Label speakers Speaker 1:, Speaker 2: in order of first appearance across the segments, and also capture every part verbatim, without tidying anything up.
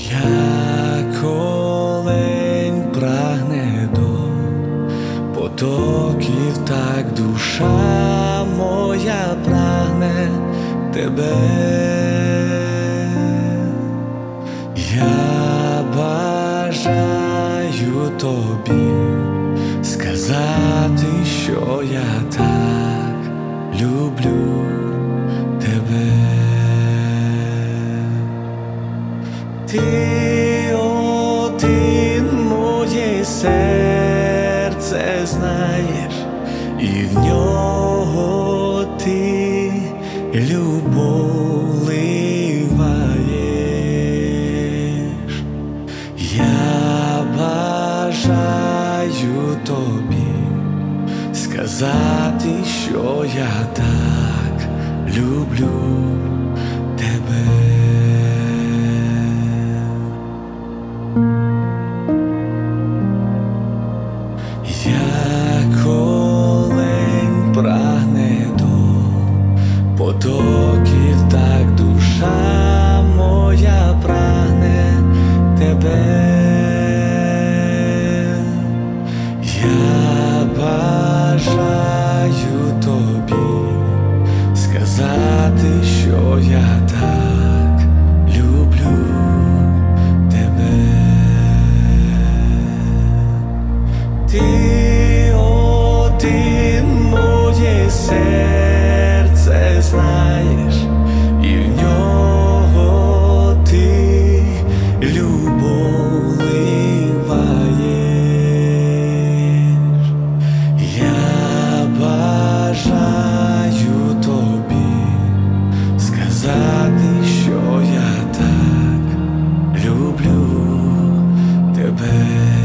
Speaker 1: Як олень прагне до потоків, так душа моя прагне тебе. Я бажаю тобі сказати, що я так люблю тебе. Ти один моє серце знаєш, і в нього ти любов вливаєш. Я бажаю тобі сказати, що я так люблю тебе. Як олень прагне до потоків, так душа моя прагне тебе. Я бажаю тобі сказати, що я так люблю тебе. Ти один моє серце знаєш, і в нього ти любов вливаєш. Я бажаю тобі сказати, що я так люблю тебе.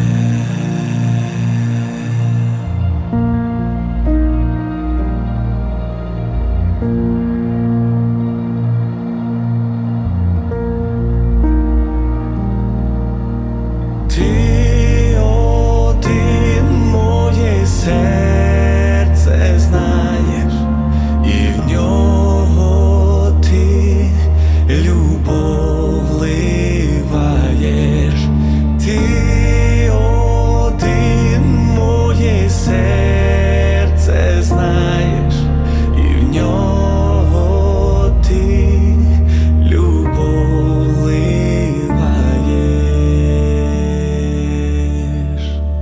Speaker 1: Ти один моє серце знаєш, і в нього ти любов вливаєш. Ти один моє серце знаєш, і в нього ти любов вливаєш.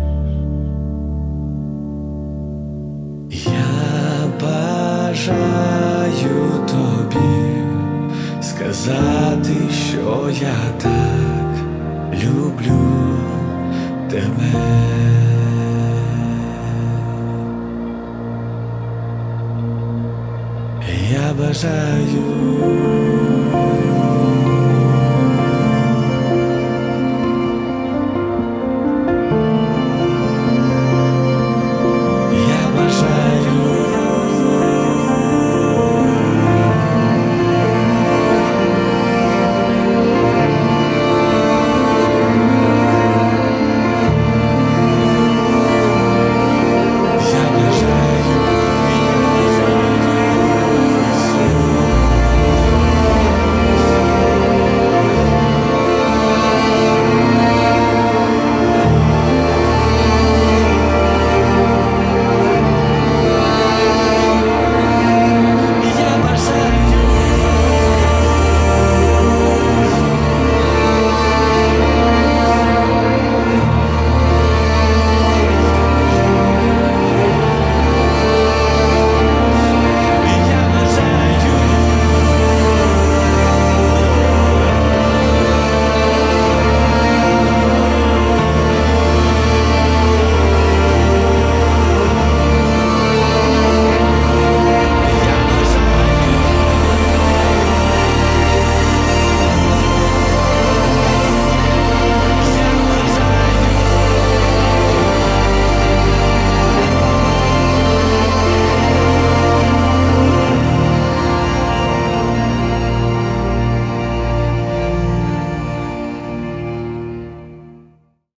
Speaker 1: Я бажаю тобі сказати, що я так люблю тебе. Я бажаю